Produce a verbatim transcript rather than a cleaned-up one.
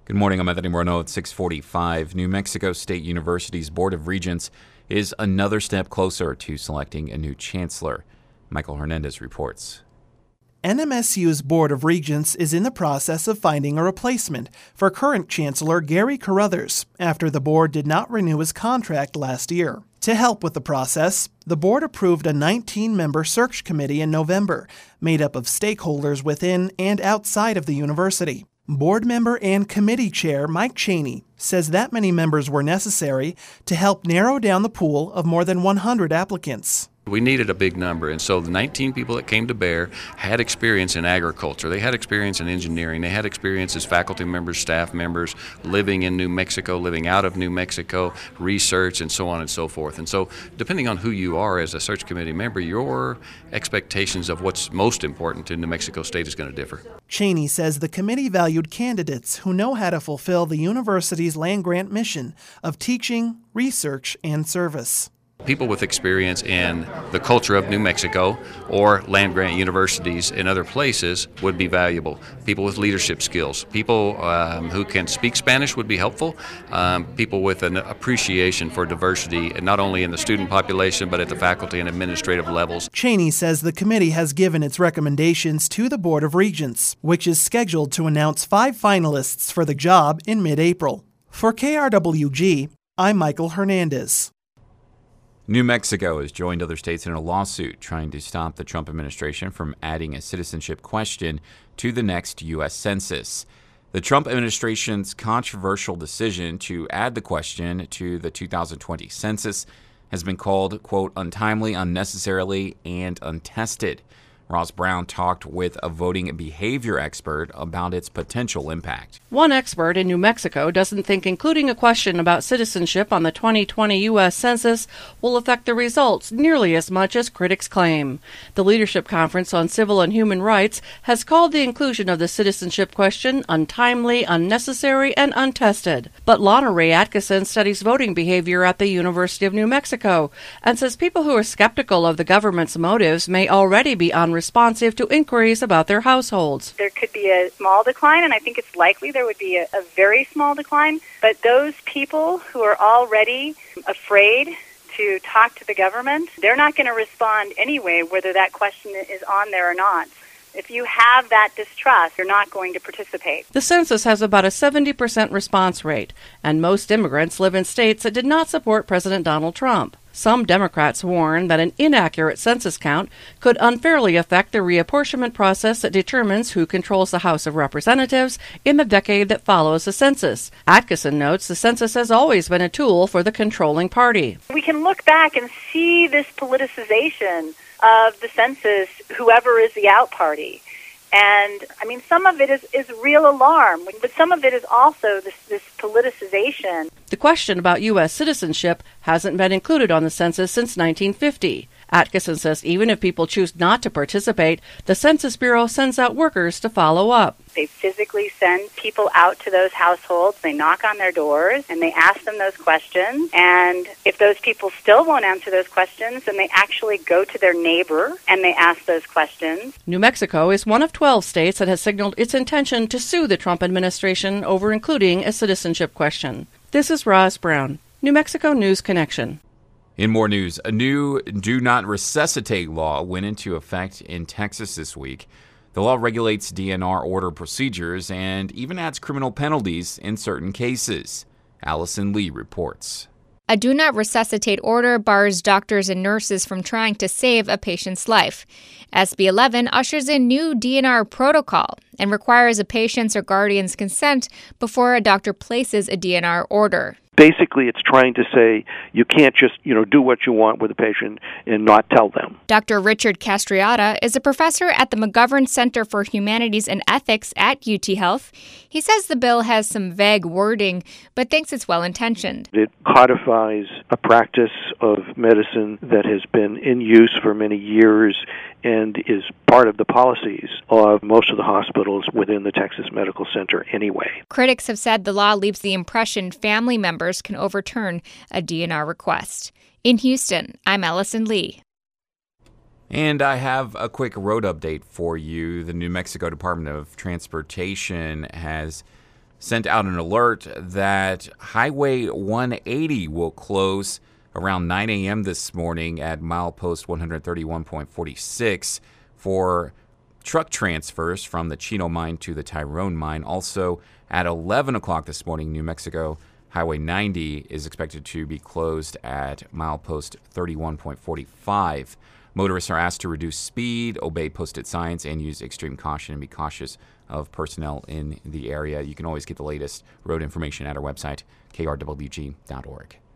Good morning, I'm Anthony Morneau at six forty-five. New Mexico State University's Board of Regents is another step closer to selecting a new chancellor. Michael Hernandez reports. N M S U's Board of Regents is in the process of finding a replacement for current Chancellor Gary Carruthers after the board did not renew his contract last year. To help with the process, the board approved a nineteen-member search committee in November, made up of stakeholders within and outside of the university. Board member and committee chair Mike Cheney says that many members were necessary to help narrow down the pool of more than one hundred applicants. We needed a big number, and so the nineteen people that came to Bear had experience in agriculture. They had experience in engineering. They had experience as faculty members, staff members, living in New Mexico, living out of New Mexico, research, and so on and so forth. And so depending on who you are as a search committee member, your expectations of what's most important in New Mexico State is going to differ. Cheney says the committee valued candidates who know how to fulfill the university's land-grant mission of teaching, research, and service. People with experience in the culture of New Mexico or land-grant universities in other places would be valuable. People with leadership skills, people um, who can speak Spanish would be helpful. Um, people with an appreciation for diversity, and not only in the student population but at the faculty and administrative levels. Cheney says the committee has given its recommendations to the Board of Regents, which is scheduled to announce five finalists for the job in mid-April. For K R W G, I'm Michael Hernandez. New Mexico has joined other states in a lawsuit trying to stop the Trump administration from adding a citizenship question to the next U S Census. The Trump administration's controversial decision to add the question to the two thousand twenty census has been called, quote, untimely, unnecessarily, and untested. Ross Brown talked with a voting behavior expert about its potential impact. One expert in New Mexico doesn't think including a question about citizenship on the twenty twenty U S Census will affect the results nearly as much as critics claim. The Leadership Conference on Civil and Human Rights has called the inclusion of the citizenship question untimely, unnecessary, and untested. But Lana Ray Atkinson studies voting behavior at the University of New Mexico and says people who are skeptical of the government's motives may already be unresponsive responsive to inquiries about their households. There could be a small decline, and I think it's likely there would be a, a very small decline, but those people who are already afraid to talk to the government, they're not going to respond anyway, whether that question is on there or not. If you have that distrust, you're not going to participate. The census has about a seventy percent response rate, and most immigrants live in states that did not support President Donald Trump. Some Democrats warn that an inaccurate census count could unfairly affect the reapportionment process that determines who controls the House of Representatives in the decade that follows the census. Atkinson notes the census has always been a tool for the controlling party. We can look back and see this politicization of the census, whoever is the out party. And, I mean, some of it is, is real alarm, but some of it is also this, this politicization. The question about U S citizenship hasn't been included on the census since nineteen fifty. Atkinson says even if people choose not to participate, the Census Bureau sends out workers to follow up. They physically send people out to those households. They knock on their doors, and they ask them those questions. And if those people still won't answer those questions, then they actually go to their neighbor, and they ask those questions. New Mexico is one of twelve states that has signaled its intention to sue the Trump administration over including a citizenship question. This is Roz Brown, New Mexico News Connection. In more news, a new Do Not Resuscitate law went into effect in Texas this week. The law regulates D N R order procedures and even adds criminal penalties in certain cases. Allison Lee reports. A Do Not Resuscitate order bars doctors and nurses from trying to save a patient's life. S B eleven ushers in new D N R protocol and requires a patient's or guardian's consent before a doctor places a D N R order. Basically, it's trying to say you can't just, you know, do what you want with a patient and not tell them. Doctor Richard Castriata is a professor at the McGovern Center for Humanities and Ethics at U T Health. He says the bill has some vague wording, but thinks it's well-intentioned. It codifies a practice of medicine that has been in use for many years and is part of the policies of most of the hospitals within the Texas Medical Center anyway. Critics have said the law leaves the impression family members can overturn a D N R request. In Houston, I'm Allison Lee. And I have a quick road update for you. The New Mexico Department of Transportation has sent out an alert that Highway one eighty will close around nine a.m. this morning at milepost one thirty-one point four six for truck transfers from the Chino mine to the Tyrone mine. Also, at eleven o'clock this morning, New Mexico Highway ninety is expected to be closed at milepost thirty-one point four five. Motorists are asked to reduce speed, obey posted signs, and use extreme caution and be cautious of personnel in the area. You can always get the latest road information at our website, k r w g dot org.